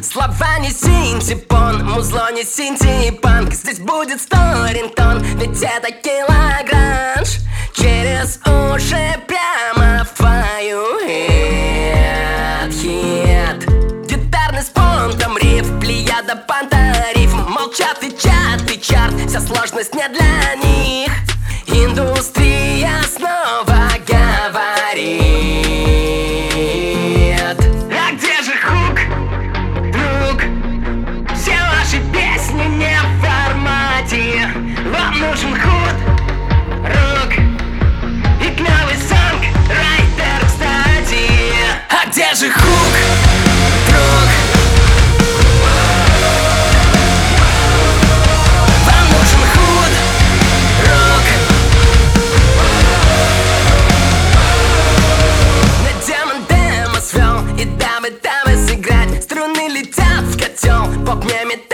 Слова не синтепон, музло не синтепанк. Здесь будет 100 рингтон, ведь это килогранж. Через уши прямо фаюет хит. Гитарный спонтом риф, плеяда пантарифм. Молчат и чарт, вся сложность не для них. Индустрия снова говорит: а где же хук, друг? Все ваши песни не в формате. Вам нужен худ, рук и клевый сонграйтер, кстати. А где же хук, друг? Вам нужен худ, рук. На демон демо свел и дамы сыграть. Струны летят в котел, поп не метает.